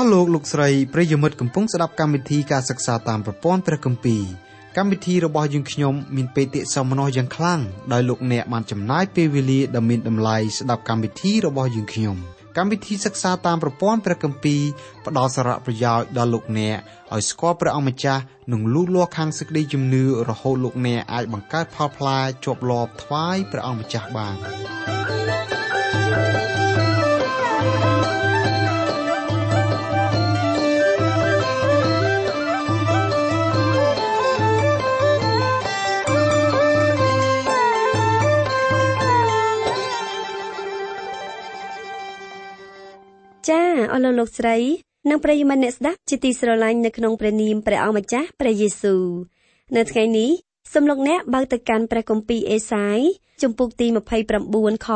លោកស្រីប្រិយមិត្តកំពុងស្ដាប់កម្មវិធីការសិក្សាតាមប្រព័ន្ធព្រះគម្ពីរកម្មវិធីរបស់យើងខ្ញុំមានបេតិសោមនស្សយ៉ាងខ្លាំងដោយលោកអ្នកបានចំណាយពេលវេលាដ៏មានតម្លៃស្ដាប់កម្មវិធីរបស់យើងខ្ញុំកម្មវិធីសិក្សាតាមប្រព័ន្ធព្រះគម្ពីរផ្ដល់សារៈប្រយោជន៍ដល់លោកអ្នកឲ្យស្គាល់ព្រះអង្គម្ចាស់និងលូតលាស់ខាងសេចក្តីជំនឿរហូតលោកអ្នកអាចបង្កើតផលផ្លែជាប់លាប់ថ្វាយព្រះអង្គម្ចាស់បានចាអរលោកស្រីនិងប្រិយមិត្តអ្នកស្ដាប់ជាទីស្រឡាញ់នៅក្នុងព្រះនាមព្រះអង្គម្ចាស់ព្រះយេស៊ូវនៅថ្ងៃនេះសូមលោកអ្នកបើកទៅកាន់ព្រះគម្ពីរអេសាយជំពូកទី29ខ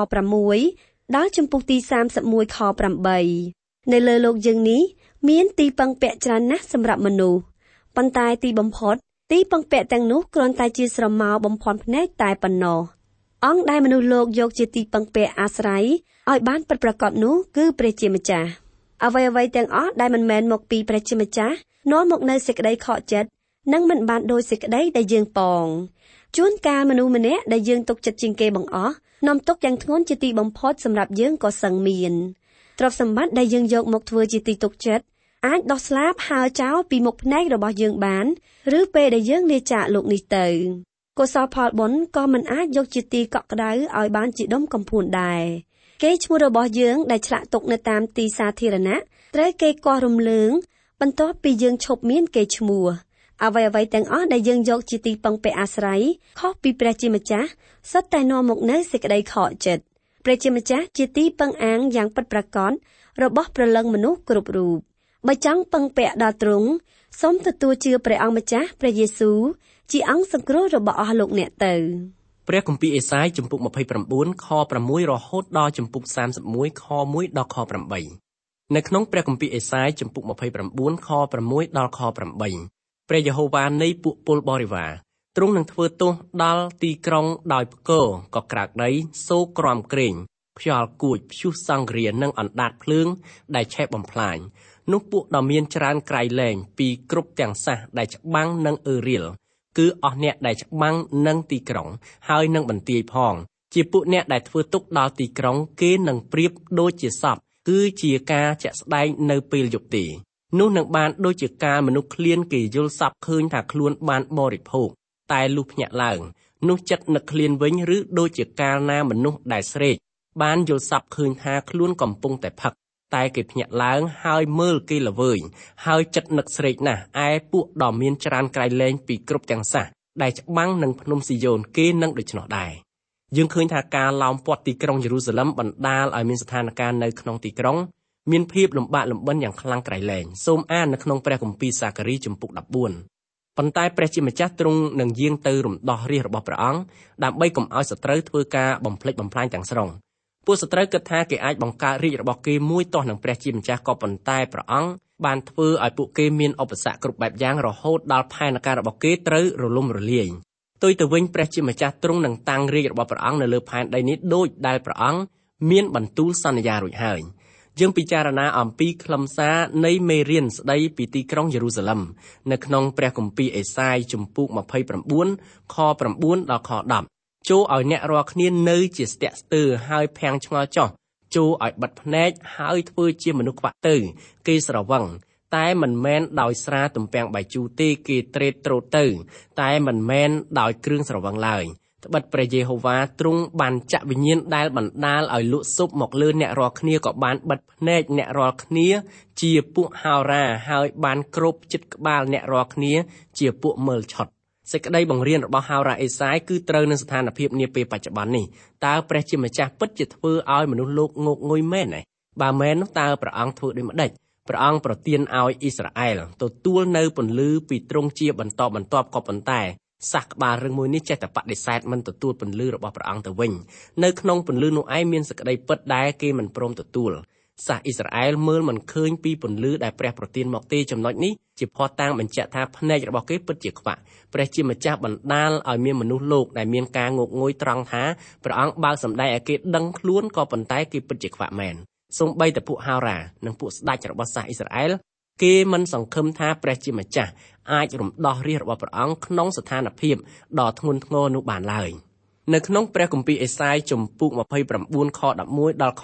6ដល់ជំពូកទី31ខ8នៅលើលោកយើងនេះមានទីពឹងពាក់ច្រើនណាស់សម្រាប់មនុស្សប៉ុន្តែទីបំផុតទីពឹងពាក់ទាំងនោះគ្រាន់តែជាស្រមោលបំភាន់ភ្នែកតែប៉ុណ្ណោះអង្គដែលមនុស្សលោកយកជាទីពឹងពាក់អាស្រ័យឲ្យបានពិតប្រាកដនោះគឺព្រះជាម្ចាស់អ្វីៗទាំងអស់ដែលមិនមែនមកពីព្រះជាម្ចាស់នាំមកនៅសេចក្តីខកចិត្តនិងមិនបានដោយសេចក្តីដែលយើងប៉ងជួនកាលមនុស្សម្នាក់ដែលយើងទុកចិត្តជាងគេបង្អស់នាំទុកយ៉ាងធ្ងន់ជាទីបំផុតសម្រាប់យើងក៏សឹងមានទ្រព្យសម្បត្តិដែលយើងយកមកធ្វើជាទីទុកចិត្តអាចដោះស្លាបហើរចោលពីមុខភ្នែករបស់យើងបានឬពេលដែលយើងលាចាកលោកនេះទៅកុសលផលបុណ្យក៏មិនអាចយកជាទីកក់ក្ដៅឲ្យបានជាដុំកំភួនដែរគេឈ្មោះរបស់យើងដែលឆ្លាក់ទុកនៅតាមទីសាធារណៈត្រូវគេកោះរំលើងបន្ទាប់ពីយើងឈប់មានគេឈ្មោះអ្វីៗទាំងអស់ដែលយើងយកជាទីពឹងពាក់អាស្រ័យខុសពីព្រះជាម្ចាស់សុទ្ធតែនាំមកនូវសេចក្តីខកចិត្តព្រះជាម្ចាស់ជាទីពឹងអាងយ៉ាងពិតប្រាកដរបស់ព្រលឹងមនុស្សគ្រប់រូបបើចង់ពឹងពាក់ដល់ទ្រង់សូមទទួលជឿព្រះអង្គម្ចាស់ព្រះយេស៊ូវជាអង្គសង្គ្រោះរបស់អស់លោកអ្នកទៅព្រះគម្ពីរអេសាយជំពូក29ខ6រហូតដល់ជំពូក31ខ1ដល់ខ8នៅក្នុងព្រះគម្ពីរអេសាយជំពូក29ខ6ដល់ខ8ព្រះយេហូវ៉ានៃពួកពលបរិវារទ្រង់នឹងធ្វើទោសដល់ទីក្រុងដោយផ្គរកក្រើកដីសូរក្រំក្រែងខ្យល់គួចព្យុះសង្គ្រានិងអណ្ដាតភ្លើងដែលឆេះបំផ្លាញនោះពួកដ៏មានច្រើនក្រៃលែងពីគ្រប់ទាំងសះដែលច្បាំងនិងអឺរៀលគឺអស់អ្នកដែលច្បាំងនឹងទីក្រុងហើយនឹងបន្ទាយផងជាពួកអ្នកដែលធ្វើទុកដល់ទីក្រុងគេនឹងប្រៀបដូចជាសពគឺជាការជាក់ស្ដែងនៅពេលយប់ទេនោះនឹងបានដូចជាការមនុស្សឃ្លានគេយល់សពឃើញថាខ្លួនបានបរិភោគតែលុះភ្ញាក់ឡើងនោះចិត្តនឹកឃ្លានវិញឬដូចជាកាលណាមនុស្សដែលស្រេកបានយល់សពឃើញថាខ្លួនកំពុងតែផឹកតែគេភ្ញាក់ឡើងហើយមើលគេល្វើយហើយចិត្តនឹកស្រេកណាស់ឯពួកដ៏មានច្រើនក្រៃលែងពីគ្រប់ទាំងសះដែលច្បាំងនឹងភ្នំស៊ីយ៉ូនគេនឹងដូច្នោះដែរយើងឃើញថាការឡោមព័ទ្ធទីក្រុងយេរូសាឡិមបណ្ដាលឲ្យមានស្ថានភាពនៅក្នុងទីក្រុងមានភាពលំបាកលំបិនយ៉ាងខ្លាំងក្រៃលែងសូមអាននៅក្នុងព្រះគម្ពីរសាការីជំពូក14ប៉ុន្តែព្រះជាម្ចាស់ទ្រង់នឹងយាងទៅរំដោះរាជរបស់ព្រះអង្គដើម្បីកុំឲ្យសត្រូវធ្វើការបំផ្លិចបំផ្លាញទាំងស្រុងពួកសត្រូវគិតថាគេអាចបង្កើតរាជរបស់គេមួយទាស់នឹងព្រះជាម្ចាស់ក៏ប៉ុន្តែព្រះអង្គបានធ្វើឲ្យពួកគេមានឧបសគ្គគ្រប់បែបយ៉ាងរហូតដល់ផែនការរបស់គេត្រូវរលំរលាយផ្ទុយទៅវិញព្រះជាម្ចាស់ទ្រង់នឹងតាំងរាជរបស់ព្រះអង្គនៅលើផែនដីនេះដូចដែលព្រះអង្គមានបន្ទូលសន្យារួចហើយយើងពិចារណាអំពីខ្លឹមសារនៃមេរៀនស្ដីពីទីក្រុងយេរូសាឡិមនៅក្នុងព្រះគម្ពីរអេសាយជំពូក29ខ9ដល់ខ10ចូលឲ្យអ្នករាល់គ្នានៅជាស្ទាក់ស្ទើរហើយភាំងឆ្ងល់ចោះចូលឲ្យបិទភ្នែកហើយធ្វើជាមនុស្សខ្វាក់ទៅគេស្រវឹងតែមិនមែនដោយស្រាទំពាំងបាយជូរទេគេត្រេតត្រោតទៅតែមិនមែនដោយគ្រឿងស្រវឹងឡើយត្បិតព្រះយេហូវ៉ាទ្រង់បានចាក់វិញ្ញាណដែលបណ្ដាលឲ្យលក់ស៊ុបមកលើអ្នករាល់គ្នាក៏បានបិទភ្នែកអ្នករាល់គ្នាជាពួកហោរាហើយបានគ្របជិតក្បាលអ្នករាល់គ្នាជាពួកមើលឆុតសេចក្តីបង្រៀនរបស់ហោរាអេសាយគឺត្រូវនឹងស្ថានភាពនាពេលបច្ចុប្បន្ននេះតើព្រះជាម្ចាស់ពិតជាធ្វើឲ្យមនុស្សលោកងោកងុយមែនទេបើមែននោះតើព្រះអង្គធ្វើដូចម្ដេចព្រះអង្គប្រទានឲ្យអ៊ីស្រាអែលទទួលនៅពន្លឺពីទ្រង់ជាបន្តបន្ទាប់ក៏ប៉ុន្តែសះក្បាលរឿងមួយនេះចេះតែបដិសេធមិនទទួលពន្លឺរបស់ព្រះអង្គទៅវិញនៅក្នុងពន្លឺនោះឯងមានសេចក្តីពិតដែលគេមិនព្រមទទួលសាសអ៊ីស្រាអែលមើលមិនឃើញពីពន្លឺដែលព្រះប្រទានមកទេចំណុចនេះជាភស្តុតាងបញ្ជាក់ថាភ្នែករបស់គេពិតជាខ្វាក់ព្រះជាម្ចាស់បណ្ដាលឲ្យមានមនុស្សលោកដែលមានការងោកងុយត្រង់ថាព្រះអង្គបើកសម្ដែងឲ្យគេដឹងខ្លួនក៏ប៉ុន្តែគេពិតជាខ្វាក់មែនសូម្បីតែពួកហោរានិងពួកស្ដេចរបស់សាសអ៊ីស្រាអែលគេមិនសង្ឃឹមថាព្រះជាម្ចាស់អាចរំដោះរាជរបស់ព្រះអង្គក្នុងស្ថានភាពដ៏ធ្ងន់ធ្ងរនោះបានឡើយនៅក្នុងព្រះគម្ពីរអេសាយជំពូក29ខ11ដល់ខ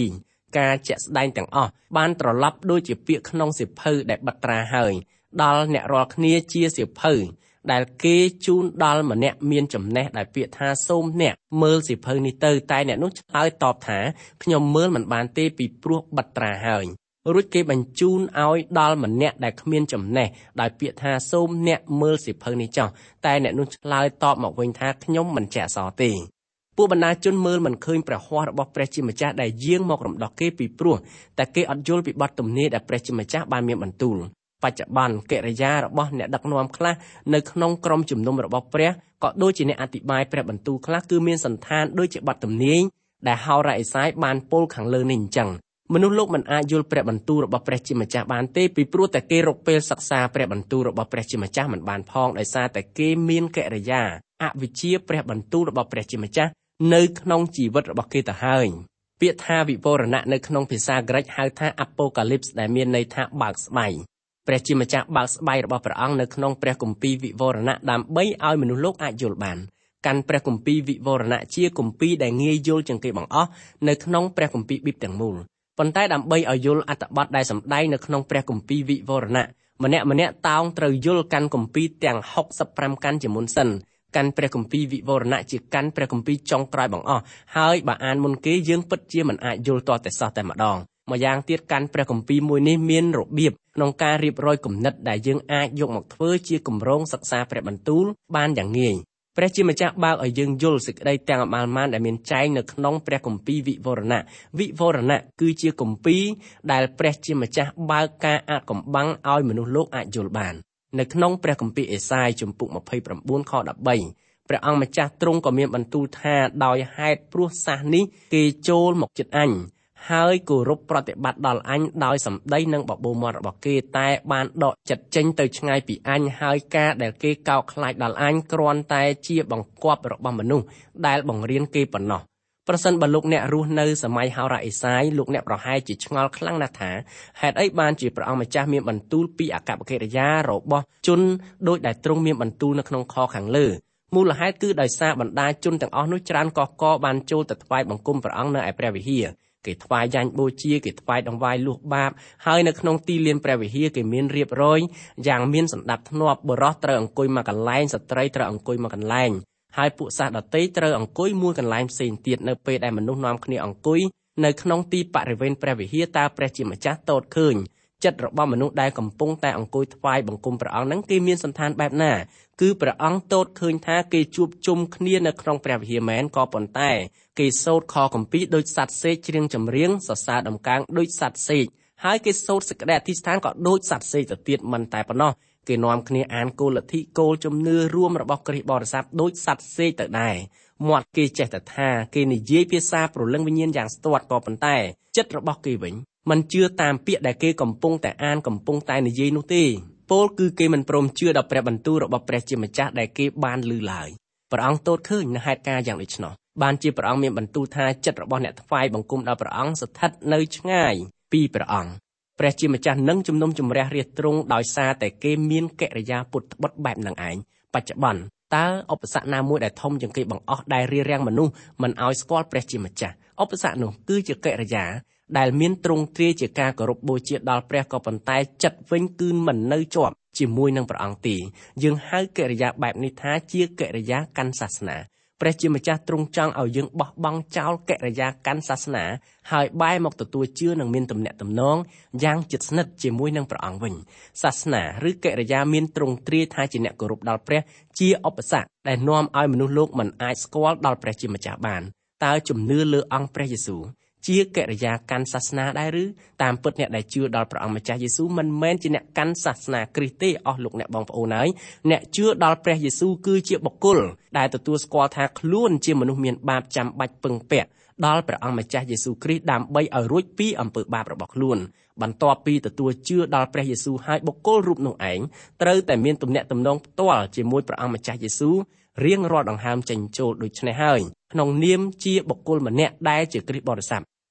12ការជាក់ស្ដែងទាំងអស់បានត្រឡប់ដូចជាពាក្យក្នុងសៀវភៅដែលបិទត្រាហើយដល់អ្នករាល់គ្នាជាសៀវភៅដែលគេជូនដល់ម្នាក់មានចំណេះដោយពាក្យថាសូមអ្នកមើលសៀវភៅនេះទៅតែអ្នកនោះឆ្លើយតបថាខ្ញុំមើលមិនបានទេពីព្រោះបិទត្រាហើយរួចគេបញ្ជូនឲ្យដល់ម្នាក់ដែលគ្មានចំណេះដោយពាក្យថាសូមអ្នកមើលសៀវភៅនេះចុះតែអ្នកនោះឆ្លើយតបមកវិញថាខ្ញុំមិនចេះអក្សរទេពួកបណ្ដាជនមើលមិនឃើញព្រះហស្ថរបស់ព្រះជាម្ចាស់ដែលយាងមករំដោះគេពីព្រោះតែគេអត់យល់ពីបទទំនាយដែលព្រះជាម្ចាស់បានមានបន្ទូលបច្ចុប្បន្នកិរិយារបស់អ្នកដឹកនាំខ្លះនៅក្នុងក្រុមជំនុំរបស់ព្រះក៏ដូចជាអ្នកអធិប្បាយព្រះបន្ទូលខ្លះគឺមានសន្តានដូចជាបទទំនាយដែលហោរ៉ាអេសាយបានពោលខាងលើនេះអញ្ចឹងមនុស្សលោកមិនអាចយល់ព្រះបន្ទូលរបស់ព្រះជាម្ចាស់បានទេពីព្រោះតែគេរកពេលសិក្សាព្រះបន្ទូលរបស់ព្រះជាម្ចាស់មិនបានផងដោយសារតែគេមានកិរិយាអវិជ្ជាព្រះបន្ទូលរបស់ព្រះជាម្ចាស់នៅក្នុងជីវិតរបស់គេទៅហើយពាក្យថាវិវរណៈនៅក្នុងភាសាក្រិកហៅថា Apocalypse ដែលមានន័យថាបើកស្បៃព្រះជាម្ចាស់បើកស្បៃរបស់ព្រះអង្គនៅក្នុងព្រះគម្ពីរវិវរណៈដើម្បីឲ្យមនុស្សលោកអាចយល់បានកាន់ព្រះគម្ពីរវិវរណៈជាគម្ពីរដែលងាយយល់ជាងគេបង្អស់នៅក្នុងព្រះគម្ពីរប៊ីបទាំងមូលប៉ុន្តែដើម្បីឲ្យយល់អត្ថបទដែលសម្ដែងនៅក្នុងព្រះគម្ពីរវិវរណៈម្នាក់តោងត្រូវយល់កាន់គម្ពីរទាំង65កាន់ជាមុនសិនកាន់ព្រះគម្ពីរវិវរណៈជាកាន់ព្រះគម្ពីរចុងក្រោយបង្អស់ហើយបើអានមុនគេយើងពិតជាមិនអាចយល់ទាល់តែសោះតែម្ដងម្យ៉ាងទៀតកាន់ព្រះគម្ពីរមួយនេះមានរបៀបក្នុងការរៀបរយគំនិតដែលយើងអាចយកមកធ្វើជាគម្រោងសិក្សាព្រះបន្ទូលបានយ៉ាងងាយព្រះជាម្ចាស់បើកឲ្យយើងយល់សេចក្តីទាំងអមាលម៉ានដែលមានចែងនៅក្នុងព្រះគម្ពីរវិវរណៈគឺជាគម្ពីរដែលព្រះជាម្ចាស់បើកការអាថ៌កំបាំងឲ្យមនុស្សលោកអាចយល់បាននៅក្នុងព្រះគម្ពីរអេសាយជំពូក29ខ13ព្រះអង្គម្ចាស់ទ្រង់ក៏មានបន្ទូលថាដោយហេតុព្រោះសាសនេះគេចូលមកជិតអញហើយគោរពប្រតិបត្តិដល់អញដោយសម្ដីនិងបបោមាត់របស់គេតែបានដកចិត្តចេញទៅឆ្ងាយពីអញហើយការដែលគេកោតខ្លាចដល់អញគ្រាន់តែជាបង្គាប់របស់មនុស្សដែលបង្រៀនគេប៉ុណ្ណោះប្រសិនបើលោកអ្នករស់នៅសម័យហោរ៉ាអេសាយលោកអ្នកប្រហែលជាឆ្ងល់ខ្លាំងណាស់ថាហេតុអីបានជាព្រះអង្គម្ចាស់មានបន្ទូលពីអកប្បកិរិយារបស់ជនដោយដែលទ្រង់មានបន្ទូលនៅក្នុងខខាងលើមូលហេតុគឺដោយសារបណ្ដាជនទាំងអស់នោះច្រើនកកបានចូលទៅថ្វាយបង្គំព្រះអង្គនៅឯព្រះវិហារគេថ្វាយយ៉ាញ់បូជាគេថ្វាយដង្វាយលួសបាបហើយនៅក្នុងទីលានព្រះវិហារគេមានរៀបរយយ៉ាងមានសណ្ដាប់ធ្នាប់បុរសត្រូវអង្គុយមកកន្លែងស្ត្រីត្រូវអង្គុយមកកន្លែងហើយពួកសាសដតីត្រូវអង្គុយមួយកន្លែងផ្សេងទៀតនៅពេលដែលមនុស្សនាំគ្នាអង្គុយនៅក្នុងទីបរិវេណព្រះវិហារតើព្រះជាម្ចាស់ទតឃើញចិត្តរបស់មនុស្សដែលកំពុងតែអង្គុយថ្វាយបង្គំព្រះអង្គហ្នឹងគេមានសន្តានបែបណាគឺព្រះអង្គទតឃើញថាគេជួបជុំគ្នានៅក្នុងព្រះវិហារមែនក៏ប៉ុន្តែគេសូត្រខគម្ពីរដូចសត្វសេកច្រៀងចម្រៀងសរសើរដំកើងដូចសត្វសេកហើយគេសូត្រសេចក្តីអធិស្ឋានក៏ដូចសត្វសេកទៅទៀតមិនតែប៉ុណ្ណោះគេនាំគ្នាអានគោលលទ្ធិគោលជំនឿរួមរបស់គ្រិស្តបរិស័ទដូចសត្វសេកទៅដែរមាត់គេចេះតែថាគេនិយាយភាសាព្រលឹងវិញ្ញាណយ៉ាងស្ទាត់ក៏ប៉ុន្តែចិត្តរបស់គេវិញមិនជឿតាមពាក្យដែលគេកំពុងតែអានកំពុងតែនិយាយនោះទេពោលគឺគេមិនព្រមជឿដល់ព្រះបន្ទូលរបស់ព្រះជាម្ចាស់ដែលគេបានឮឡើយព្រះអង្គទតឃើញនៅហេតុការណ៍យ៉ាងដូច្នោះបានជាព្រះអង្គមានបន្ទូលថាចិត្តរបស់អ្នកថ្វាយបង្គំដល់ព្រះអង្គស្ថិតនៅឆ្ងាយពីព្រះអង្គព្រះជាម្ចាស់នឹងជំនុំជម្រះរាជទ្រង់ដោយសារតែគេមានកិរិយាពុតត្បុតបែបនឹងឯងបច្ចុប្បន្នតើឧបសគ្គណាមួយដែលធំជាងគេបង្អស់ដែលរារាំងមនុស្សមិនឲ្យស្គាល់ព្រះជាម្ចាស់ឧបសគ្គនោះគឺជាកិរិយាដែលមានទ្រង់ទ្រាយជាការគោរពបូជាដល់ព្រះក៏ប៉ុន្តែចិត្តវិញគឺមិននៅជាប់ជាមួយនឹងព្រះអង្គទេយើងហៅកិរិយាបែបនេះថាជាកិរិយាកាន់សាសនាព្រះជាម្ចាស់ទ្រង់ចង់ឲ្យយើងបោះបង់ចោលកិរិយាកាន់សាសនាហើយបែរមកទទួលជឿនិងមានទំនាក់ទំនងយ៉ាងជិតស្និទ្ធជាមួយនឹងព្រះអង្គវិញសាសនាឬកិរិយាមានទ្រង់ទ្រាយថាជាអ្នកគោរពដល់ព្រះជាឧបសគ្គដែលនាំឲ្យមនុស្សលោកមិនអាចស្គាល់ដល់ព្រះជាម្ចាស់បានតើជំនឿលើអង្គព្រះយេស៊ូវជាកិរិយាកាន់សាសនាដែរឬតាមពិតអ្នកដែលជឿដល់ព្រះអង្គម្ចាស់យេស៊ូវមិនមែនជាអ្នកកាន់សាសនាគ្រីស្ទទេអស់លោកអ្នកបងប្អូនហើយអ្នកជឿដល់ព្រះយេស៊ូវគឺជាបុគ្គលដែលទទួលស្គាល់ថាខ្លួនជាមនុស្សមានបាបចាំបាច់ពឹងពាក់ដល់ព្រះអង្គម្ចាស់យេស៊ូវគ្រីស្ទដើម្បីឲ្យរួចពីអំពើបាបរបស់ខ្លួនបន្ទាប់ពីទទួលជឿដល់ព្រះយេស៊ូវហើយបុគ្គលរូបនោះឯងត្រូវតែមានទំនាក់ទំនងផ្ទាល់ជាមួយព្រះអង្គម្ចាស់យេស៊ូវរៀងរាល់ដង្ហើមចេញចូលដូច្នេះហើយក្នុងនាមជាបុគ្គលម្នាក់ដែលជាគ្រិស្តបរិស័ទ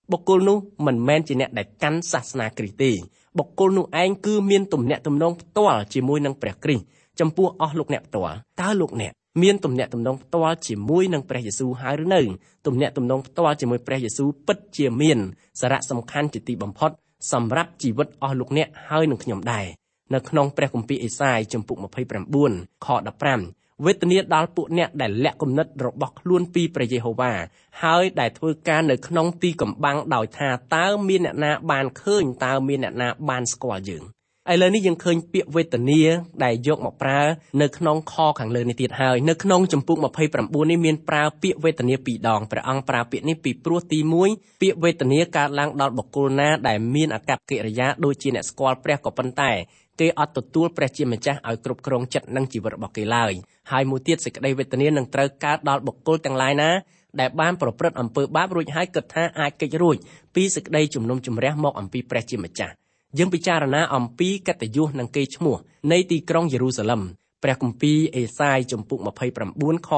បុគ្គលនោះមិនមែនជាអ្នកដែលកាន់សាសនាគ្រីស្ទទេបុគ្គលនោះឯងគឺមានទំនាក់ទំនងផ្ទាល់ជាមួយនឹងព្រះគ្រីស្ទចំពោះអស់លោកអ្នកផ្ទាល់តើលោកអ្នកមានទំនាក់ទំនងផ្ទាល់ជាមួយនឹងព្រះយេស៊ូវហើយឬនៅទំនាក់ទំនងផ្ទាល់ជាមួយព្រះយេស៊ូវពិតជាមានសារៈសំខាន់ជាទីបំផុតសម្រាប់ជីវិតអស់លោកអ្នកហើយនឹងខ្ញុំដែរនៅក្នុងព្រះគម្ពីរអេសាយជំពូក29ខ15វេទនាដល់ពួកអ្នកដែលលាក់គំនិតរបស់ខ្លួនពីព្រះយេហូវ៉ាហើយដែលធ្វើការនៅក្នុងទីកំបាំងដោយថាតើមានអ្នកណាបានឃើញតើមានអ្នកណាបានស្គាល់យើងឥឡូវនេះយើងឃើញពាក្យវេទនាដែលយកមកប្រើនៅក្នុងខខាងលើនេះទៀតហើយនៅក្នុងជំពូក29នេះមានប្រើពាក្យវេទនា2ដងព្រះអង្គប្រើពាក្យនេះពីព្រោះទី1ពាក្យវេទនាកើតឡើងដល់បុគ្គលណាដែលមានអាកប្បកិរិយាដូចជាអ្នកស្គាល់ព្រះក៏ប៉ុន្តែគេអត់ទទួលព្រះជាម្ចាស់ឲ្យគ្រប់គ្រងចិត្តនិងជីវិតរបស់គេឡើយហើយមួយទៀតសេចក្តីវេទនានឹងត្រូវកើតដល់បុគ្គលទាំងឡាយណាដែលបានប្រព្រឹត្តអំពើបាបរួចហើយគិតថាអាចគេចរួចពីសេចក្តីជំនុំជម្រះមកអំពីព្រះជាម្ចាស់យើងពិចារណាអំពីកិត្តិយសនិងកេរ្តិ៍ឈ្មោះនៃទីក្រុងយេរូសាឡិមព្រះគម្ពីរអេសាយជំពូក29ខ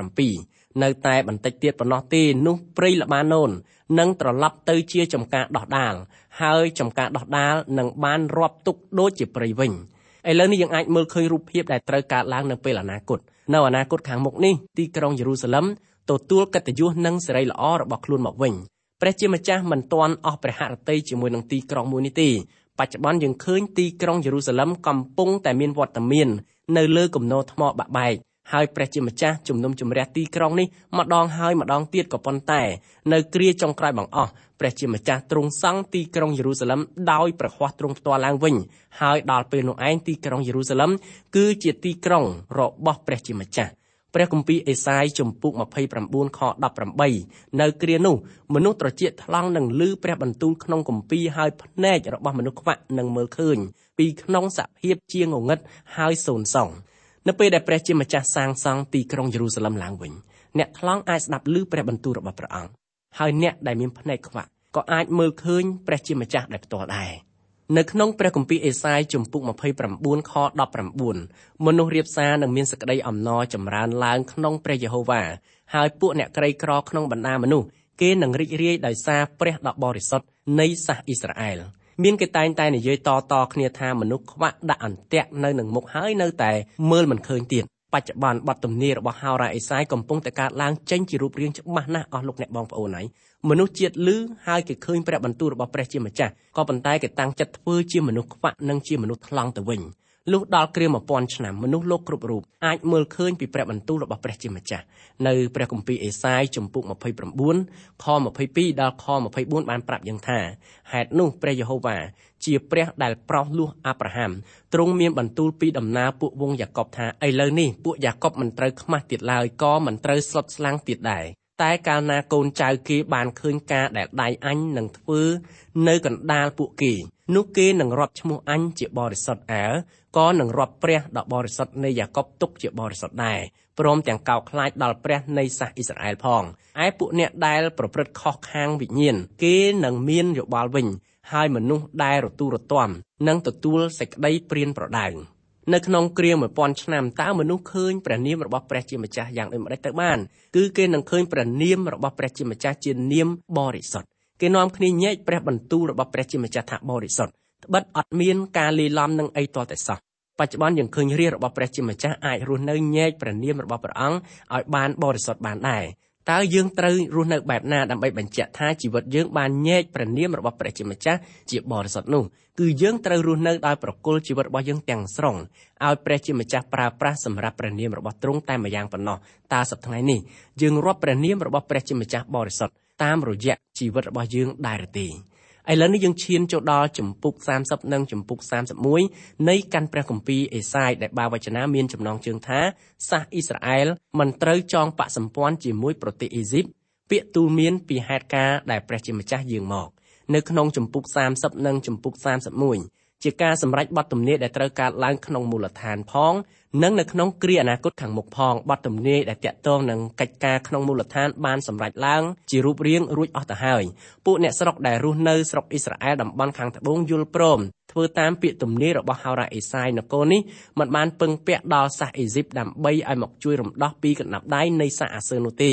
17នៅតែបន្តិចទៀតប៉ុណ្ណោះទេនោះព្រៃល្បាណូននឹងត្រឡប់ទៅជាចំការដោះដាលហើយចំការដោះដាលនឹងបានរាប់ទុកដូចជាព្រៃវិញឥឡូវនេះយើងអាចមើលឃើញរូបភាពដែលត្រូវកើតឡើងនៅពេលអនាគតនៅអនាគតខាងមុខនេះទីក្រុងយេរូសាឡិមទទួលកិត្តិយសនិងសេរីល្អរបស់ខ្លួនមកវិញព្រះជាម្ចាស់មិនទាន់អស់ព្រះហឫទ័យជាមួយនឹងទីក្រុងមួយនេះទេបច្ចុប្បន្នយើងឃើញទីក្រុងយេរូសាឡិមកំពុងតែមានវត្តមាននៅលើគំនរថ្មបាក់បែកហើយព្រះជាម្ចាស់ជំនុំជម្រះទីក្រុងនេះម្ដងហើយម្ដងទៀតក៏ប៉ុន្តែនៅគ្រាចុងក្រោយបង្អស់ព្រះជាម្ចាស់ទ្រង់សង់ទីក្រុងយេរូសាឡិមដោយព្រះហស្ថទ្រង់ផ្ទាល់ឡើងវិញហើយដល់ពេលនោះឯងទីក្រុងយេរូសាឡិមគឺជាទីក្រុងរបស់ព្រះជាម្ចាស់ព្រះគម្ពីរអេសាយជំពូក29ខ18នៅគ្រានោះមនុស្សត្រចៀកថ្លង់នឹងឮព្រះបន្ទូលក្នុងគម្ពីរហើយភ្នែករបស់មនុស្សខ្វាក់នឹងមើលឃើញពីក្នុងសភាពជាងងឹតហើយសូន្យសងនៅពេលដែលព្រះជាម្ចាស់សាងសង់ទីក្រុងយេរូសាឡិមឡើងវិញអ្នកថ្លង់អាចស្ដាប់ឮព្រះបន្ទូលរបស់ព្រះអង្គហើយអ្នកដែលមានភ្នែកខ្វាក់ក៏អាចមើលឃើញព្រះជាម្ចាស់ដែលផ្ទាល់ដែរនៅក្នុងព្រះគម្ពីរអេសាយជំពូក29ខ19មនុស្សរាបសារនឹងមានសេចក្តីអំណរចម្រើនឡើងក្នុងព្រះយេហូវ៉ាហើយពួកអ្នកក្រីក្រក្នុងបណ្ដាមនុស្សគេនឹងរីករាយដោយសារព្រះដ៏បរិសុទ្ធនៃសាសអ៊ីស្រាអែលមានគេតែងតែនិយាយតគ្នាថាមនុស្សខ្វាក់ដាក់អន្ទាក់នៅនឹងមុខហើយនៅតែមើលមិនឃើញទៀតបច្ចុប្បន្នបទទំនាយរបស់ហោរ៉ាអេសាយកំពុងតែកើតឡើងចេញជារូបរាងច្បាស់ណាស់អស់លោកអ្នកបងប្អូនហើយមនុស្សជាតិឮហើយគេឃើញព្រះបន្ទូលរបស់ព្រះជាម្ចាស់ក៏ប៉ុន្តែគេតាំងចិត្តធ្វើជាមនុស្សខ្វាក់និងជាមនុស្សថ្លង់ទៅវិញលុះដល់គ្រា1000ឆ្នាំមនុស្សលោកគ្រប់រូបអាចមើលឃើញពីព្រះបន្ទូលរបស់ព្រះជាម្ចាស់នៅព្រះគម្ពីរអេសាយជំពូក29ខ22ដល់ខ24បានប្រាប់យ៉ាងថាហេតុនោះព្រះយេហូវ៉ាជាព្រះដែលប្រោសលោះអាប់រ៉ាហាំទ្រង់មានបន្ទូលពីដំណើរពួកវង្សយ៉ាកុបថាឥឡូវនេះពួកយ៉ាកុបមិនត្រូវខ្មាស់ទៀតឡើយក៏មិនត្រូវស្លុតស្លាំងទៀតដែរតែកាលណាកូនចៅគេបានឃើញការដែលដៃអញនឹងធ្វើនៅកណ្ដាលពួកគេនោះគេនឹងរាប់ឈ្មោះអញជាបរិសុទ្ធក៏នឹងរាប់ព្រះដ៏បរិសុទ្ធនៃយ៉ាកុបទុកជាបរិសុទ្ធដែរព្រមទាំងកោតខ្លាចដល់ព្រះនៃសាសអ៊ីស្រាអែលផងឯពួកអ្នកដែលប្រព្រឹត្តខុសខាងវិញ្ញាណគេនឹងមានយោបល់វិញហើយមនុស្សដែលរទូរទាំនឹងទទួលសេចក្តីព្រានប្រដៅនៅក្នុងគ្រា1000ឆ្នាំតើមនុស្សឃើញព្រះនាមរបស់ព្រះជាម្ចាស់យ៉ាងដូចម្តេចទៅបានគឺគេនឹងឃើញព្រះនាមរបស់ព្រះជាម្ចាស់ជានាមបរិសុទ្ធគេនាំគ្នាញែកព្រះបន្ទូលរបស់ព្រះជាម្ចាស់ថាបរិសុទ្ធត្បិតអត់មានការលាយឡំនឹងអីទាល់តែសោះបច្ចុប្បន្នយើងឃើញរាជរបស់ព្រះជាម្ចាស់អាចរស់នៅញែកព្រះនាមរបស់ព្រះអង្គឲ្យបានបរិសុទ្ធបានដែរតើយើងត្រូវរស់នៅបែបណាដើម្បីបញ្ជាក់ថាជីវិតយើងបានញែកព្រះនាមរបស់ព្រះជាម្ចាស់ជាបរិសុទ្ធនោះគឺយើងត្រូវរស់នៅដោយប្រគល់ជីវិតរបស់យើងទាំងស្រុងឲ្យព្រះជាម្ចាស់ប្រើប្រាស់សម្រាប់ព្រះនាមរបស់ទ្រង់តែម្យ៉ាងប៉ុណ្ណោះតើសប្តាហ៍ថ្ងៃនេះយើងរាប់ព្រះនាមរបស់ព្រះជាម្ចាស់បរិសុទ្ធតាមរយៈជីវិតរបស់យើងដែរឬទេឥឡូវនេះយើងឈានចូលដល់ជំពូក30និងជំពូក31នៃកាន់ព្រះគម្ពីរអេសាយដែលបាវចនាមានចំណងជើងថាសាសអ៊ីស្រាអែលមិនត្រូវចងបកសម្ព័ន្ធជាមួយប្រទេសអេស៊ីបពាក្យទូលមានពីហេតុការណ៍ដែលព្រះជាម្ចាស់យាងមកនៅក្នុងជំពូក30និងជំពូក31ជាការសម្រេចបទទំនាយដែលត្រូវកើតឡើងក្នុងមូលដ្ឋានផងនិងនៅក្នុងគ្រាអនាគតខាងមុខផងបទទំនាយដែលតាក់ទងនឹងកិច្ចការក្នុងមូលដ្ឋានបានសម្រេចឡើងជារូបរាងរួចអស់ទៅហើយពួកអ្នកស្រុកដែលរស់នៅស្រុកអ៊ីស្រាអែលតំបន់ខាងត្បូងយល់ព្រមធ្វើតាមពាក្យទំនាយរបស់ហោរ៉ាអេសាយនគរនេះមិនបានពឹងពាក់ដល់សាសអេស៊ីបដើម្បីឲ្យមកជួយរំដោះពីកណ្ដាប់ដៃនៃសាសអាស៊ើរនោះទេព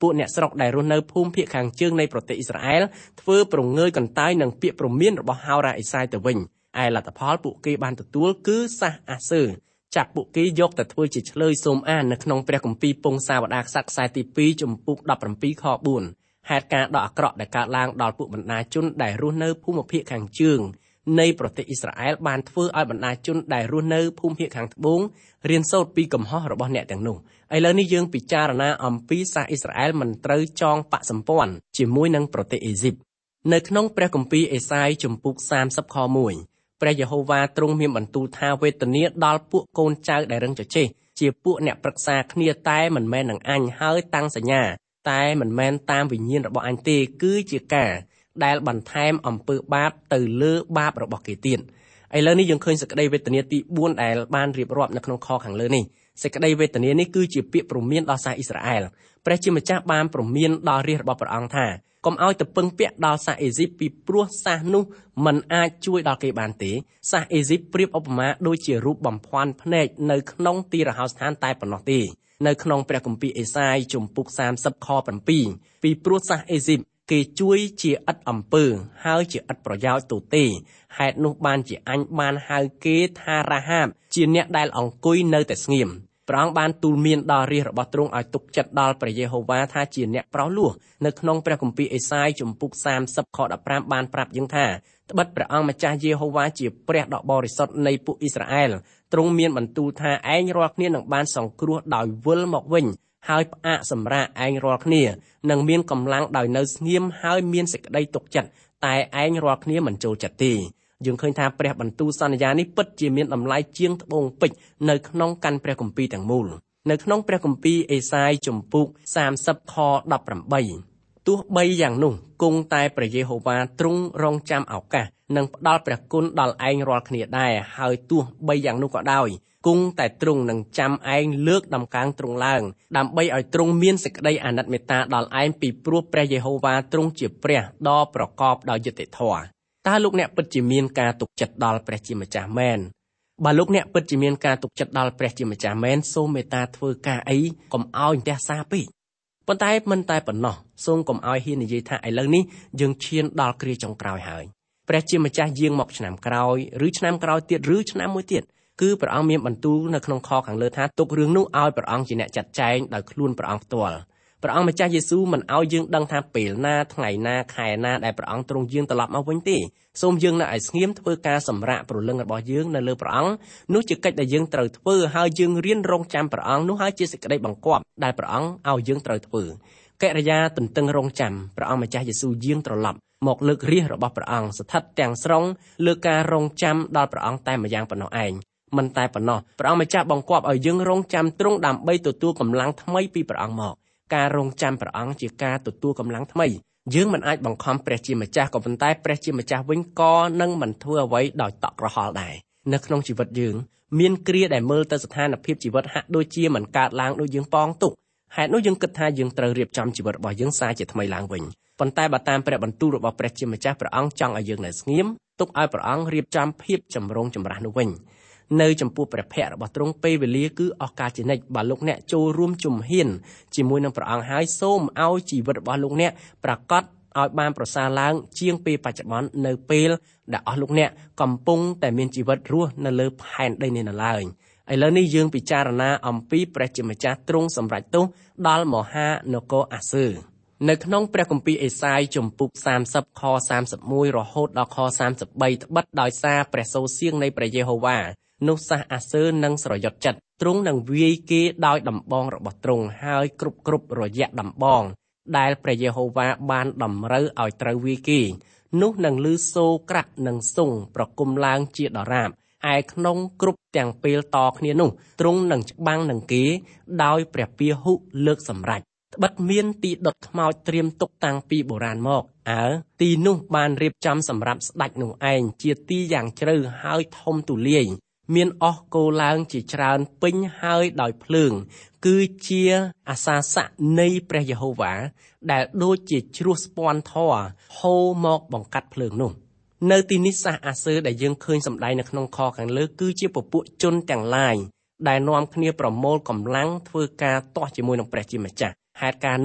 ពួកអ្នកស្រុកដែលរស់នៅភូមិភាគខាងជើងនៃប្រទេសអ៊ីស្រាអែលធ្វើប្រងើយកន្តើយនឹងពាក្យព្រមានរបស់ហោរ៉ាអេសាយទៅវិញឯលទ្ធផលពួកគេបានទទួលគឺសាសអាសឺចាប់ពួកគេយកទៅធ្វើជាឆ្លើយសូមអាននៅក្នុងព្រះគម្ពីរពងសាវតារក្សត្រខ្សែទី2ចំពុក17ខ4ហេតុការណ៍ដ៏អាក្រក់ដែលកើតឡើងដល់ពួកបណ្ដាជនដែលរស់នៅភូមិភាគខាងជើងនៃប្រទេសអ៊ីស្រាអែលបានធ្វើឲ្យបណ្ដាជនដែលរស់នៅភូមិភាគខាងត្បូងរៀនសូត្រពីកំហុសរបស់អ្នកទាំងនោះឥឡូវនេះយើងពិចារណាអំពីសាសអ៊ីស្រាអែលមិនត្រូវចងបកសម្ព័ន្ធជាមួយនឹងប្រទេសអេស៊ីបនៅក្នុងព្រះគម្ពីរអេសាយចំពុក30ខ1ព្រះយេហូវ៉ាទ្រង់មានបន្ទូលថាវេទនាដល់ពួកកូនចៅដែលរឹងជជែកជាពួកអ្នកប្រឹក្សាគ្នាតែមិនមែននឹងអញហើយតាំងសញ្ញាតែមិនមែនតាមវិញ្ញាណរបស់អញទេគឺជាការដែលបន្ថែមអំពើបាបទៅលើបាបរបស់គេទៀតឥឡូវនេះយើងឃើញសេចក្តីវេទនាទី4ដែលបានរៀបរាប់នៅក្នុងខខាងលើនេះសេចក្តីវេទនានេះគឺជាពាក្យព្រមានដល់សាសអ៊ីស្រាអែលព្រះជាម្ចាស់បានព្រមានដល់រាជរបស់ព្រះអង្គថាកុំឲ្យទៅពឹងពាក់ដល់សាសអេស៊ីបពីព្រោះសាសនោះមិនអាចជួយដល់គេបានទេសាសអេស៊ីបប្រៀបឧបមាដូចជារូបបំភាន់ភ្នែកនៅក្នុងទីរហោស្ថានតែប៉ុណ្ណោះទេនៅក្នុងព្រះគម្ពីរអេសាយជំពូក30ខ7ពីព្រោះសាសអេស៊ីបគេជួយជាឥតអំពើហើយជាឥតប្រយោជន៍ទូទេហេតុនោះបានជាអញបានហៅគេថារ៉ាហាបជាអ្នកដែលអង្គុយនៅតែស្ងៀមព្រះអង្គបានទូលមានដល់រាជរបស់ទ្រង់ឲ្យទុកចិត្តដល់ព្រះយេហូវ៉ាថាជាអ្នកប្រោសលោះនៅក្នុងព្រះគម្ពីរអេសាយជំពូក30ខ15បានប្រាប់យើងថាត្បិតព្រះអង្គម្ចាស់យេហូវ៉ាជាព្រះដ៏បរិសុទ្ធនៃពួកអ៊ីស្រាអែលទ្រង់មានបន្ទូលថាឯងរាល់គ្នានឹងបានសង្គ្រោះដោយវិលមកវិញហើយផ្អាកសម្រាកឯងរាល់គ្នានឹងមានកម្លាំងដោយនៅស្ងៀមហើយមានសេចក្តីទុកចិត្តតែឯងរាល់គ្នាមិនចូលចិត្តទេយើងឃើញថាព្រះបន្ទូលសន្យានេះពិតជាមានតម្លៃជាងត្បូងពេជ្រនៅក្នុងកាន់ព្រះគម្ពីរទាំងមូលនៅក្នុងព្រះគម្ពីរអេសាយជំពូក30ខ18ទោះបីយ៉ាងនោះគង់តែព្រះយេហូវ៉ាទ្រង់រងចាំឱកាសនិងផ្ដល់ព្រះគុណដល់ឯងរាល់គ្នាដែរហើយទោះបីយ៉ាងនោះក៏ដោយគង់តែទ្រង់នឹងចាំឯងលើកដំកើងទ្រង់ឡើងដើម្បីឲ្យទ្រង់មានសេចក្តីអាណិតមេត្តាដល់ឯងពីព្រោះព្រះយេហូវ៉ាទ្រង់ជាព្រះដ៏ប្រកបដោយយុត្តិធម៌តើលោកអ្នកពិតជាមានការទុកចិត្តដល់ព្រះជាម្ចាស់មែនបើលោកអ្នកពិតជាមានការទុកចិត្តដល់ព្រះជាម្ចាស់មែនសូមមេត្តាធ្វើការអីកុំឲ្យអន្ទះសារពេកប៉ុន្តែមិនតែប៉ុណ្ណោះសូមកុំឲ្យហ៊ាននិយាយថាឥឡូវនេះយើងឈានដល់គ្រាចុងក្រោយហើយព្រះជាម្ចាស់យាងមកឆ្នាំក្រោយឬឆ្នាំក្រោយទៀតឬឆ្នាំមួយទៀតគឺព្រះអង្គមានបន្ទូលនៅក្នុងខខាងលើថាទុករឿងនោះឲ្យព្រះអង្គជាអ្នកចាត់ចែងដោយខ្លួនព្រះអង្គផ្ទាល់ព្រះអង្គម្ចាស់យេស៊ូវមិនឲ្យយើងដឹងថាពេលណាថ្ងៃណាខែណាដែលព្រះអង្គទ្រង់យាងត្រឡប់មកវិញទេសូមយើងនៅឯស្ងៀមធ្វើការសម្រាកព្រលឹងរបស់យើងនៅលើព្រះអង្គនោះជាកិច្ចដែលយើងត្រូវធ្វើហើយយើងរៀនរងចាំព្រះអង្គនោះហើយជាសេចក្តីបង្គាប់ដែលព្រះអង្គឲ្យយើងត្រូវធ្វើកិរិយាទន្ទឹងរង់ចាំព្រះអង្គម្ចាស់យេស៊ូវយាងត្រឡប់មកលើករាជរបស់ព្រះអង្គស្ថិតទាំងស្រុងលើការរងចាំដល់ព្រះអង្គតែម្យ៉ាងប៉ុណ្ណោះឯងមិនតែប៉ុណ្ណោះព្រះអង្គម្ចាស់បង្គាប់ឲ្យយើងរងចាំទ្រង់ដើម្បីទទួលកម្លាំងថ្មីពីព្រះអង្គមកការរងចាំព្រះអង្គជាការទទួលកម្លាំងថ្មីយើងមិនអាចបង្ខំព្រះជាម្ចាស់ក៏ប៉ុន្តែព្រះជាម្ចាស់វិញក៏នឹងមិនធ្វើអ្វីដោយតក់ក្រហល់ដែរនៅក្នុងជីវិតយើងមានគ្រាដែលមើលទៅស្ថានភាពជីវិតហាក់ដូចជាមិនកើតឡើងដូចយើងប៉ងទុកហេតុនោះយើងគិតថាយើងត្រូវរៀបចំជីវិតរបស់យើងសាជាថ្មីឡើងវិញប៉ុន្តែបើតាមព្រះបន្ទូលរបស់ព្រះជាម្ចាស់ព្រះអង្គចង់ឲ្យយើងនៅស្ងៀមទុកឲ្យព្រះអង្គរៀបចំភាពចម្រុងចម្រាស់នោះវិញនៅចំពោះព្រះភ័ក្ត្ររបស់ទ្រង់ពេលវេលាគឺអស់កលជានិច្ចបើលោកអ្នកចូលរួមជំហានជាមួយនឹងព្រះអង្គហើយសូមឲ្យជីវិតរបស់លោកអ្នកប្រកបឲ្យបានប្រសើរឡើងជាងពេលបច្ចុប្បន្ននៅពេលដែលអស់លោកអ្នកកំពុងតែមានជីវិតរស់នៅលើផែនដីនេះនៅឡើយឥឡូវនេះយើងពិចារណាអំពីព្រះជាម្ចាស់ទ្រង់សម្រេចទោសដល់មហានគរអាសឺនៅក្នុងព្រះគម្ពីរអេសាយជំពូក30ខ31រហូតដល់ខ33ត្បិតដោយសារព្រះសូរសៀងនៃព្រះយេហូវ៉ានោះសាសអាសឺនឹងស្រយុតចិត្តទ្រង់នឹងវាយគេដោយដំបងរបស់ទ្រង់ហើយគ្រប់រយៈដំបងដែលព្រះយេហូវ៉ាបានតម្រូវឲ្យត្រូវវាយគេនោះនឹងឮសូរក្រាក់និងសុងប្រគំឡើងជាដរាបឯក្នុងគ្រប់ទាំងពេលតគ្នានោះទ្រង់នឹងច្បាំងនឹងគេដោយព្រះពាហុលើកសម្រេចត្បិតមានទីដុតខ្មោចត្រៀមទុកតាំងពីបុរាណមកទីនោះបានរៀបចំសម្រាប់ស្ដេចនោះឯងជាទីយ៉ាងជ្រៅហើយធំទូលាយមានអស់គោឡើងជាច្រើនពេញហើយដោយភ្លើងគឺជាអាសាស័កនៃព្រះយេហូវ៉ាដែលដូចជាជ្រោះស្ពាន់ធរហូរមកបង្កាត់ភ្លើងនោះនៅទីនេះសាសអាសឺដែលយើងឃើញសម្ដែងនៅក្នុងខខាងលើគឺជាពពួកជនទាំងឡាយដែលនាំគ្នាប្រមូលកម្លាំងធ្វើការទាស់ជាមួយនឹងព្រះជាម្ចាស់ហេតុការណ៍នោះ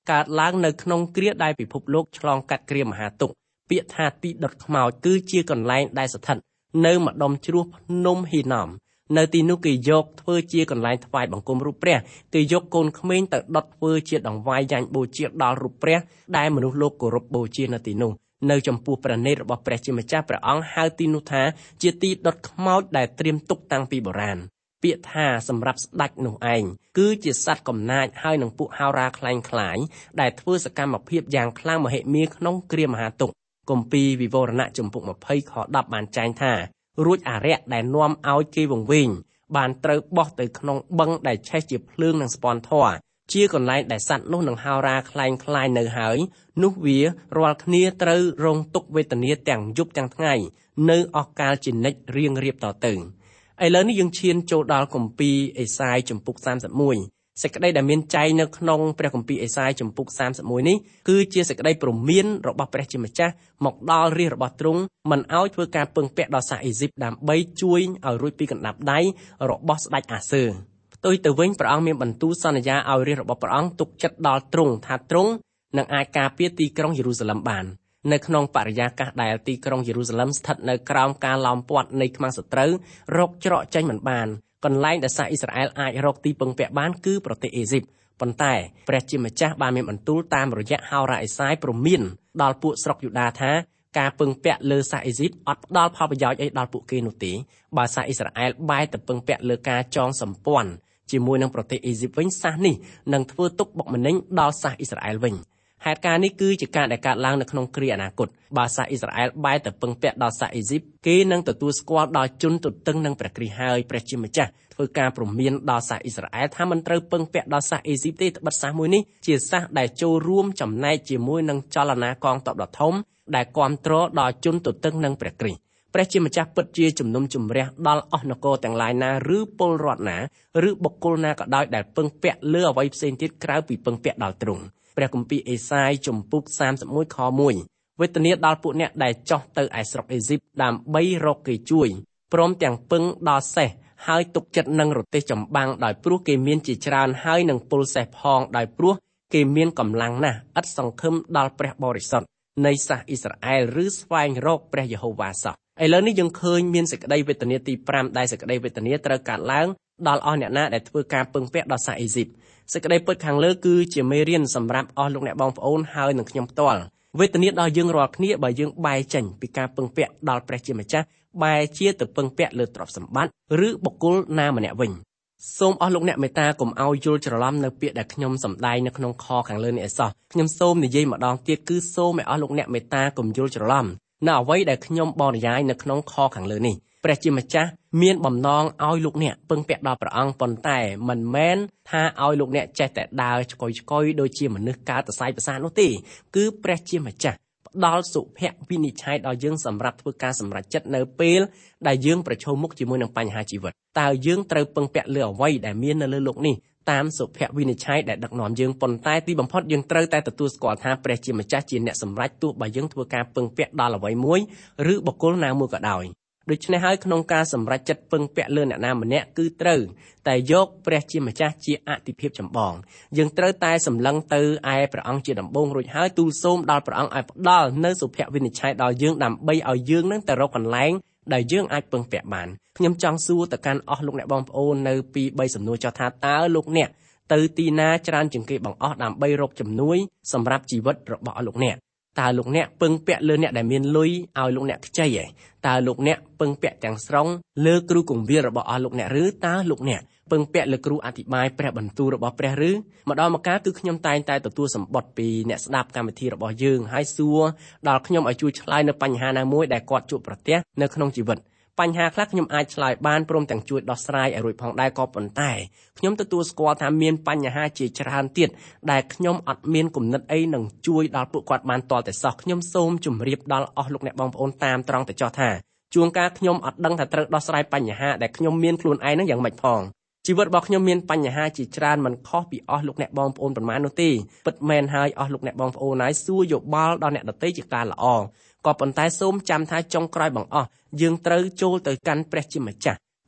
កើតឡើងនៅក្នុងគ្រាដែលពិភពលោកឆ្លងកាត់គ្រាមហាទុក្ខពាក្យថាទីដុតខ្មោចគឺជាកន្លែងដែលស្ថិតនៅម្ដុំជ្រោះភ្នំហ៊ីណមនៅទីនោះគេយកធ្វើជាកន្លែងថ្វាយបង្គំរូបព្រះគេយកកូនក្មេងទៅដុតធ្វើជាដង្វាយយ៉ាញ់បូជាដល់រូបព្រះដែលមនុស្សលោកគោរពបូជានៅទីនោះនៅចំពោះព្រះនេត្ររបស់ព្រះជាម្ចាស់ព្រះអង្គហៅទីនោះថាជាទីដុតខ្មោចដែលត្រៀមទុកតាំងពីបុរាណពាក្យថាសម្រាប់ស្ដេចនោះឯងគឺជាសត្វកំណាចហើយនឹងពួកហោរាខ្លែងខ្លាយដែលធ្វើសកម្មភាពយ៉ាងខ្លាំងមហិមាក្នុងគ្រាមហាទុក្ខគម្ពីរវិវរណៈជំពូក20ខ10បានចែងថារួចអារក្សដែលនាំឲ្យគេវង្វេងបានត្រូវបោះទៅក្នុងបឹងដែលឆេះជាភ្លើងនិងស្ពាន់ធម៌ជាកន្លែងដែលសត្វនោះនឹងហោរាខ្លែងខ្លាយនៅហើយនោះវារាល់គ្នាត្រូវរងទុក្ខវេទនាទាំងយប់ទាំងថ្ងៃនៅអស់កាលជានិច្ចរៀងរៀបតទៅឥឡូវនេះយើងឈានចូលដល់គម្ពីរអេសាយជំពូក31សេចក្តីដែលមានចែងនៅក្នុងព្រះគម្ពីរអេសាយជំពូក31នេះគឺជាសេចក្តីព្រមានរបស់ព្រះជាម្ចាស់មកដល់រាជរបស់ទ្រង់មិនឲ្យធ្វើការពឹងពាក់ដល់សាសអេស៊ីបដើម្បីជួយឲ្យរួចពីកណ្ដាប់ដៃរបស់ស្ដេចអាសឺផ្ទុយទៅវិញព្រះអង្គមានបន្ទូលសន្យាឲ្យរាជរបស់ព្រះអង្គទុកចិត្តដល់ទ្រង់ថាទ្រង់នឹងអាចការពារទីក្រុងយេរូសាឡិមបាននៅក្នុងបរិយាកាសដែលទីក្រុងយេរូសាឡិមស្ថិតនៅក្រោមការឡោមព័ទ្ធនៃខ្មាំងសត្រូវរកច្រកចេញមិនបានកន្លែងដែលសាសអ៊ីស្រាអែលអាចរកទីពឹងពាក់បានគឺប្រទេសអេស៊ីបប៉ុន្តែព្រះជាម្ចាស់បានមានបន្ទូលតាមរយៈហោរ៉ាអេសាយព្រមានដល់ពួកស្រុកយូដាថាការពឹងពាក់លើសាសអេស៊ីបអត់ផ្ដល់ផលប្រយោជន៍អីដល់ពួកគេនោះទេបើសាសអ៊ីស្រាអែលបែរទៅពឹងពាក់លើការចងសម្ព័ន្ធជាមួយនឹងប្រទេសអេស៊ីបវិញសាសនេះនឹងធ្វើទុកបុកម្នេញដល់សាសអ៊ីស្រាអែលវិញហេតុការណ៍នេះគឺជាការដែលកើតឡើងនៅក្នុងគ្រាអនាគតបើសាសអ៊ីស្រាអែលបែរទៅពឹងពាក់ដល់សាសអេស៊ីបគេនឹងទទួលស្គាល់ដល់ជនទទឹងនឹងព្រះគ្រីស្ទហើយព្រះជាម្ចាស់ធ្វើការព្រមានដល់សាសអ៊ីស្រាអែលថាមិនត្រូវពឹងពាក់ដល់សាសអេស៊ីបទេត្បិតសាសមួយនេះជាសាសដែលចូលរួមចំណែកជាមួយនឹងចលនាកងទ័ពដ៏ធំដែលគ្រប់គ្រងដល់ជនទទឹងនឹងព្រះគ្រីស្ទព្រះជាម្ចាស់ពិតជាជំនុំជម្រះដល់អស់នគរទាំងឡាយណាឬពលរដ្ឋណាឬបុគ្គលណាក៏ដោយដែលពឹងពាក់លើអ្វីផ្សេងទៀតក្រៅពីពឹងពាក់ដល់ទ្រង់ព្រះគម្ពីរអេសាយជំពូក31ខ1វេទនាដល់ពួកអ្នកដែលចោះទៅឯស្រុកអេស៊ីបដើម្បីរកគេជួយព្រមទាំងពឹងដល់សេះហើយទុកចិត្តនឹងរទេះចម្បាំងដោយព្រោះគេមានជាច្រើនហើយនឹងពលសេះផងដោយព្រោះគេមានកម្លាំងណាស់ឥតសង្ឃឹមដល់ព្រះបរិសុទ្ធនៃសាសអ៊ីស្រាអែលឬស្វែងរកព្រះយេហូវ៉ាសោះឥឡូវនេះយើងឃើញមានសេចក្តីវេទនាទី5ដែលសេចក្តីវេទនាត្រូវកើតឡើងដល់អស់អ្នកណាដែលធ្វើការពឹងពាក់ដល់សាសអេស៊ីបសេចក្តីពិតខាងលើគឺជាមេរៀនសម្រាប់អស់លោកអ្នកបងប្អូនហើយនឹងខ្ញុំផ្ទាល់វេទនាដល់យើងរាល់គ្នាបើយើងបែរចេញពីការពឹងពាក់ដល់ព្រះជាម្ចាស់បែរជាទៅពឹងពាក់លើទ្រព្យសម្បត្តិឬបុគ្គលណាម្នាក់វិញសូមអស់លោកអ្នកមេត្តាកុំឲ្យយល់ច្រឡំនៅពាក្យដែលខ្ញុំសម្ដែងនៅក្នុងខខាងលើនេះឯសោះខ្ញុំសូមនិយាយម្ដងទៀតគឺសូមឲ្យអស់លោកអ្នកមេត្តាកុំយល់ច្រឡំនៅអ្វីដែលខ្ញុំបរិយាយនៅក្នុងខខាងលើនេះព្រះជាម្ចាស់មានបំណងឲ្យលោកអ្នកពឹងពាក់ដល់ព្រះអង្គប៉ុន្តែមិនមែនថាឲ្យលោកអ្នកចេះតែដើរឆ្កុយដូចជាមនុស្សកើតសរសៃប្រសាទនោះទេគឺព្រះជាម្ចាស់ផ្ដល់សុភវិនិច្ឆ័យដល់យើងសម្រាប់ធ្វើការសម្រេចចិត្តនៅពេលដែលយើងប្រឈមមុខជាមួយនឹងបញ្ហាជីវិតតើយើងត្រូវពឹងពាក់លើអ្វីដែលមាននៅលើโลกនេះតាមសុភវិនិច្ឆ័យដែលដឹកនាំយើងប៉ុន្តែទីបំផុតយើងត្រូវតែទទួលស្គាល់ថាព្រះជាម្ចាស់ជាអ្នកសម្រេចទោះបើយើងធ្វើការពឹងពាក់ដល់អ្វីមួយឬបុគ្គលណាមួយក៏ដោយដូច្នេះហើយក្នុងការសម្រេចចិត្តពឹងពាក់លើអ្នកណាម្នាក់គឺត្រូវតែយកព្រះជាម្ចាស់ជាអាទិភាពចម្បងយើងត្រូវតែសម្លឹងទៅឯព្រះអង្គជាដំបូងរួចហើយទូលសូមដល់ព្រះអង្គឲ្យផ្ដល់នូវសុភវិនិច្ឆ័យដល់យើងដើម្បីឲ្យយើងនឹងទៅរកកន្លែងដែលយើងអាចពឹងពាក់បានខ្ញុំចង់សួរទៅកាន់អស់លោកអ្នកបងប្អូននៅពី3សំណួរចោះថាតើលោកអ្នកទៅទីណាច្រើនជាងគេបង្អស់ដើម្បីរកជំនួយសម្រាប់ជីវិតរបស់អស់លោកអ្នកតើលោកអ្នកពឹងពាក់លើអ្នកដែលមានលុយឲ្យលោកអ្នកខ្ចីឯតើលោកអ្នកពឹងពាក់ទាំងស្រុងលើគ្រូគង្វាលរបស់អស់លោកអ្នកឬតើលោកអ្នកពឹងពាក់លើគ្រូអធិប្បាយព្រះបន្ទូលរបស់ព្រះឬម្ដងម្កាលគឺខ្ញុំតែងតែទទួលសម្បត្តិពីអ្នកស្ដាប់កម្មវិធីរបស់យើងហើយសួរដល់ខ្ញុំឲ្យជួយឆ្លើយនៅបញ្ហាណាមួយដែលគាត់ជួបប្រទះនៅក្នុងជីវិតបញ្ហាខ្លះខ្ញុំអាចឆ្លើយបានព្រមទាំងជួយដោះស្រាយឲ្យរួចផងដែរក៏ប៉ុន្តែខ្ញុំទទួលស្គាល់ថាមានបញ្ហាជាច្រើនទៀតដែលខ្ញុំអត់មានគំនិតអីនឹងជួយដល់ពួកគាត់បានទាល់តែសោះខ្ញុំសូមជម្រាបដល់អស់លោកអ្នកបងប្អូនតាមត្រង់ទៅចោះថាជួនកាលខ្ញុំអត់ដឹងថាត្រូវដោះស្រាយបញ្ហាដែលខ្ញុំមានខ្លួនឯងនឹងយ៉ាងម៉េចផងជីវិតរបស់ខ្ញុំមានបញ្ហាជាច្រើនមិនខុសពីអស់លោកអ្នកបងប្អូនប៉ុន្មាននោះទេពិតមែនហើយអស់លោកអ្នកបងប្អូនហើយសួរយោបល់ដល់អ្នកដទៃជាការល្អក៏ប៉ុន្តែសូមចាំថាចុងក្រោយបង្អស់យើងត្រូវចូលទៅកាន់ព្រះជាម្ចាស់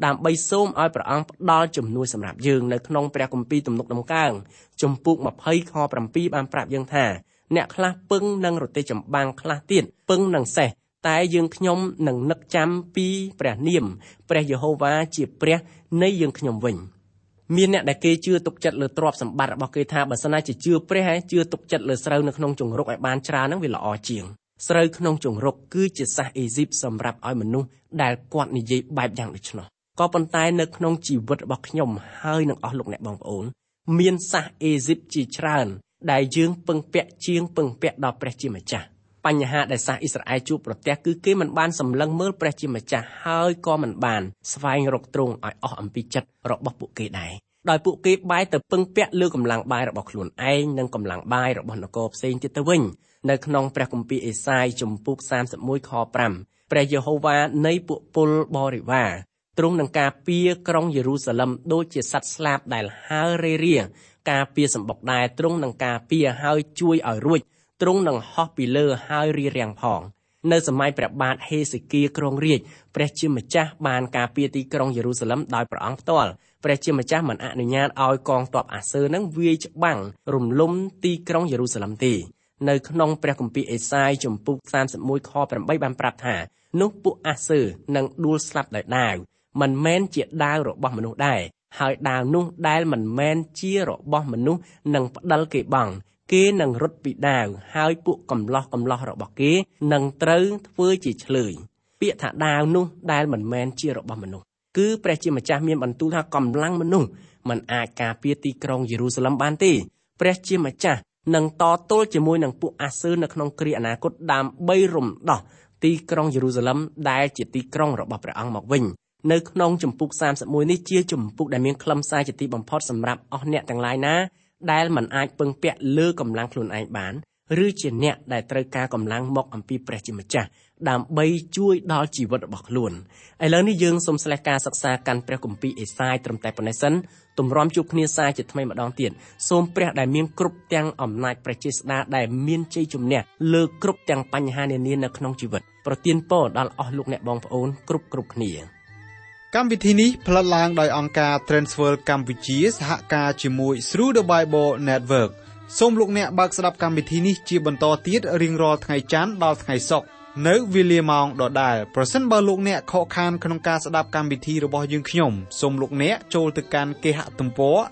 ដើម្បីសូមឲ្យព្រះអង្គផ្ដល់ជំនួយសម្រាប់យើងនៅក្នុងព្រះគម្ពីរទំនុកដំកើងជំពូក20ខ7បានប្រាប់យើងថាអ្នកខ្លះពឹងនឹងរទេះចម្បាំងខ្លះទៀតពឹងនឹងសេះតែយើងខ្ញុំនឹងនឹកចាំពីព្រះនាមព្រះយេហូវ៉ាជាព្រះនៃយើងខ្ញុំវិញមានអ្នកដែលគេជឿទុកចិត្តលើទ្រព្យសម្បត្តិរបស់គេថាបើសិនណាជាជឿព្រះហើយជឿទុកចិត្តលើស្រូវនៅក្នុងជង្រុកឲ្យបានច្រើនហ្នឹងវាល្អជាងស្រូវក្នុងជង្រុកគឺជាសាសអេស៊ីបសម្រាប់ឲ្យមនុស្សដែលគាត់និយាយបែបយ៉ាងដូច្នោះក៏ប៉ុន្តែនៅក្នុងជីវិតរបស់ខ្ញុំហើយនឹងអស់លោកអ្នកបងប្អូនមានសាសអេស៊ីបជាច្រើនដែលយើងពឹងពាក់ជាងពឹងពាក់ដល់ព្រះជាម្ចាស់បញ្ហាដែលសាសអ៊ីស្រាអែលជួបប្រទះគឺគេមិនបានសម្លឹងមើលព្រះជាម្ចាស់ហើយក៏មិនបានស្វែងរកទ្រង់ឲ្យអស់អំពីចិត្តរបស់ពួកគេដែរដោយពួកគេបែរទៅពឹងពាក់លើកម្លាំងបាយរបស់ខ្លួនឯងនិងកម្លាំងបាយរបស់នគរផ្សេងទៀតទៅវិញនៅក្នុងព្រះគម្ពីរអេសាយជំពូក31ខ5ព្រះយេហូវ៉ានៃពួកពលបរិវារទ្រង់នឹងការពារក្រុងយេរូសាឡឹមដូចជាសត្វស្លាបដែលហើររេរាការពារសម្បុកដែរទ្រង់នឹងការពារហើយជួយឲ្យរួចទ្រង់នឹងហោះពីលើហើយរារាំងផងនៅសម័យព្រះបាទហេសេគៀគ្រងរាជព្រះជាម្ចាស់បានការពារទីក្រុងយេរូសាឡឹមដោយព្រះអង្គផ្ទាល់ព្រះជាម្ចាស់មិនអនុញ្ញាតឲ្យកងទ័ពអាសឺនឹងវាយច្បាំងរំលំទីក្រុងយេរូសាឡឹមទេនៅក្នុងព្រះគម្ពីរអេសាយជំពូក31ខ8បានប្រាប់ថានោះពួកអាសឺនឹងដួលស្លាប់ដោយដាវមិនមែនជាដាវរបស់មនុស្សដែរហើយដាវនោះដែលមិនមែនជារបស់មនុស្សនឹងផ្ដិលគេបង់គេនឹងរត់ពីដាវហើយពួកកំឡោះរបស់គេនឹងត្រូវធ្វើជាឆ្លើយពាក្យថាដាវនោះដែលមិនមែនជារបស់មនុស្សគឺព្រះជាម្ចាស់មានបន្ទូលថាកម្លាំងមនុស្សមិនអាចការពារទីក្រុងយេរូសាឡឹមបានទេព្រះជាម្ចាស់នឹងតទល់ជាមួយនឹងពួកអាសឺនៅក្នុងគ្រាអនាគតដើម្បីរំដោះទីក្រុងយេរូសាឡឹមដែលជាទីក្រុងរបស់ព្រះអង្គមកវិញនៅក្នុងជំពូក31នេះជាជំពូកដែលមានខ្លឹមសារជាទីបំផុតសម្រាប់អស់អ្នកទាំងឡាយណាដែលមិនអាចពឹងពាក់លើកម្លាំងខ្លួនឯងបានឬជាអ្នកដែលត្រូវការកម្លាំងមកអំពីព្រះជាម្ចាស់ដើម្បីជួយដល់ជីវិតរបស់ខ្លួនឥឡូវនេះយើងសូមស្លេះការសិក្សាកាន់ព្រះគម្ពីរអេសាយត្រឹមតែប៉ុណ្ណេះសិនទម្រាំជួបគ្នាសាជាថ្មីម្ដងទៀតសូមព្រះដែលមានគ្រប់ទាំងអំណាចព្រះចេស្តាដែលមានជ័យជំនះលើគ្រប់ទាំងបញ្ហានានានៅក្នុងជីវិតប្រទានពរដល់អស់លោកអ្នកបងប្អូនគ្រប់គ្នាកម្មវិធីនេះផ្លាត់ឡើងដោយអង្គការ Transworld កម្ពុជាសហការជាមួយ Through the Bible Network សូមលោកអ្នកបើកស្ដាប់កម្មវិធីនេះជាបន្តទៀតរៀងរាល់ថ្ងៃច័ន្ទដល់ថ្ងៃសុក្រនៅវេលាម៉ោងដដែលប្រសិនបើលោកអ្នកខកខានក្នុងការស្ដាប់កម្មវិធីរបស់យើងខ្ញុំសូមលោកអ្នកចូលទៅកាន់គេហទំព័រ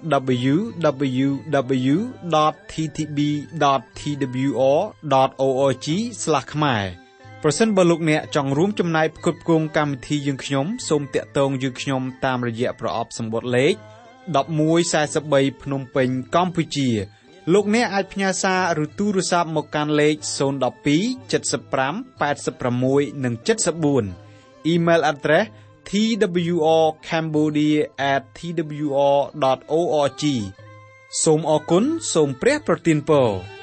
www.ttb.twr.org/ ខ្មែរប្រសិនបើលោកអ្នកចង់រួមចំណែកផ្គត់ផ្គង់កម្មវិធីយើងខ្ញុំសូមតាក់ទងយើងខ្ញុំតាមរយៈប្រអប់សម្បត្តិលេខ1143ភ្នំពេញកម្ពុជាលោកអ្នកអាចផ្ញើសារឬទូរស័ព្ទមកកាន់លេខ012 75 86 និង 74 Email address twrcambodia@twr.org សូមអរគុណសូមព្រះប្រទានពរ